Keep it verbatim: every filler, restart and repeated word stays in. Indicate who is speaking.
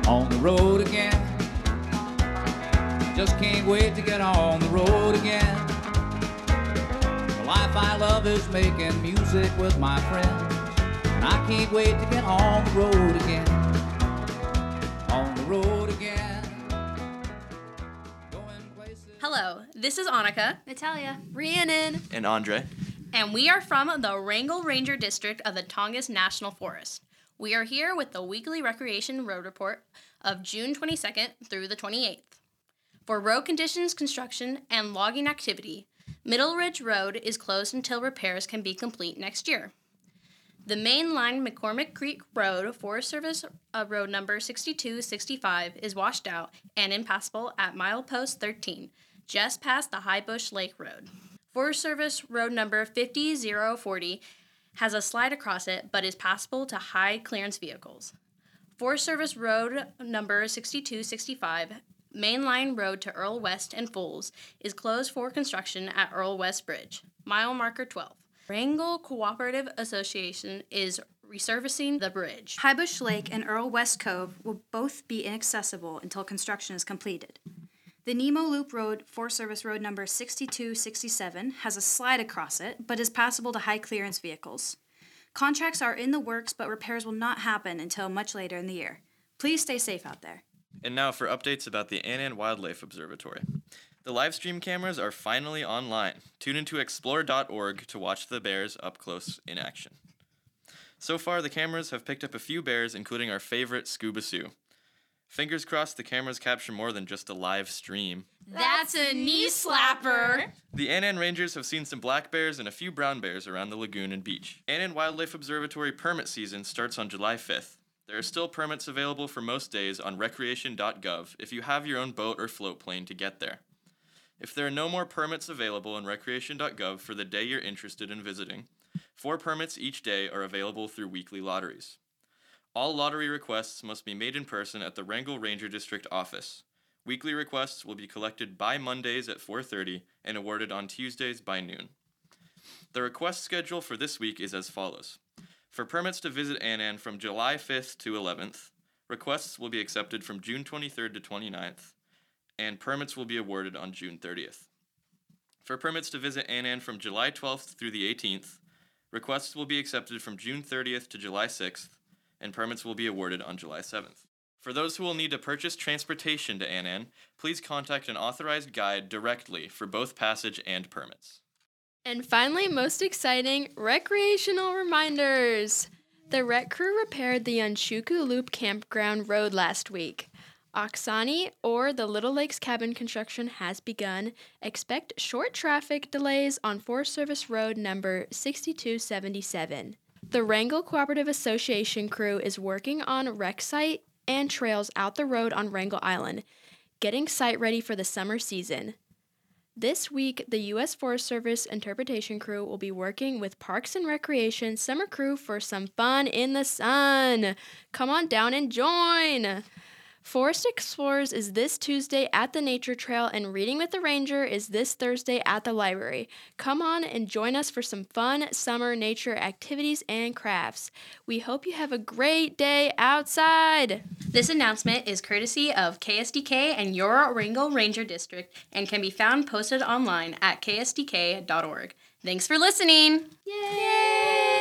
Speaker 1: on the road again. Just can't wait to get on the road again. The life I love is making music with my friends, and I can't wait to get on the road again. On the road again. Going places.
Speaker 2: Hello, this is Annika,
Speaker 3: Natalia,
Speaker 2: Rhiannon,
Speaker 4: and Andre.
Speaker 2: And we are from the Wrangell Ranger District of the Tongass National Forest. We are here with the weekly Recreation Road Report of June twenty-second through the twenty-eighth. For road conditions, construction, and logging activity, Middle Ridge Road is closed until repairs can be complete next year. The main line McCormick Creek Road, Forest Service uh, Road number sixty-two sixty-five, is washed out and impassable at milepost thirteen, just past the High Bush Lake Road. Forest Service Road number fifty oh forty has a slide across it, but is passable to high clearance vehicles. Forest Service Road number sixty-two sixty-five, Main Line Road to Earl West and Fools, is closed for construction at Earl West Bridge, mile marker twelve. Wrangell Cooperative Association is resurfacing the bridge.
Speaker 3: High Bush Lake and Earl West Cove will both be inaccessible until construction is completed. The Nemo Loop Road, Forest Service Road number sixty-two sixty-seven, has a slide across it, but is passable to high-clearance vehicles. Contracts are in the works, but repairs will not happen until much later in the year. Please stay safe out there.
Speaker 4: And now for updates about the Annan Wildlife Observatory. The live stream cameras are finally online. Tune into explore dot org to watch the bears up close in action. So far, the cameras have picked up a few bears, including our favorite Scuba Sue. Fingers crossed the cameras capture more than just a live stream.
Speaker 2: That's a knee slapper!
Speaker 4: The Annan Rangers have seen some black bears and a few brown bears around the lagoon and beach. Annan Wildlife Observatory permit season starts on July fifth. There are still permits available for most days on recreation dot gov if you have your own boat or float plane to get there. If there are no more permits available on recreation dot gov for the day you're interested in visiting, four permits each day are available through weekly lotteries. All lottery requests must be made in person at the Wrangell Ranger District office. Weekly requests will be collected by Mondays at four thirty and awarded on Tuesdays by noon. The request schedule for this week is as follows. For permits to visit Annan from July fifth to eleventh, requests will be accepted from June twenty-third to twenty-ninth, and permits will be awarded on June thirtieth. For permits to visit Annan from July twelfth through the eighteenth, requests will be accepted from June thirtieth to July sixth, and permits will be awarded on July seventh. For those who will need to purchase transportation to Annan, please contact an authorized guide directly for both passage and permits.
Speaker 5: And finally, most exciting, recreational reminders. The rec crew repaired the Unshuku Loop Campground Road last week. Oksani, or the Little Lakes Cabin construction has begun. Expect short traffic delays on Forest Service Road number sixty-two seventy-seven. The Wrangell Cooperative Association crew is working on rec site and trails out the road on Wrangell Island, getting site ready for the summer season. This week, the U S Forest Service interpretation crew will be working with Parks and Recreation summer crew for some fun in the sun. Come on down and join! Forest Explorers is this Tuesday at the Nature Trail, and Reading with the Ranger is this Thursday at the library. Come on and join us for some fun summer nature activities and crafts. We hope you have a great day outside.
Speaker 2: This announcement is courtesy of K S D K and your Wrangell Ranger District and can be found posted online at k s d k dot org. Thanks for listening.
Speaker 5: Yay!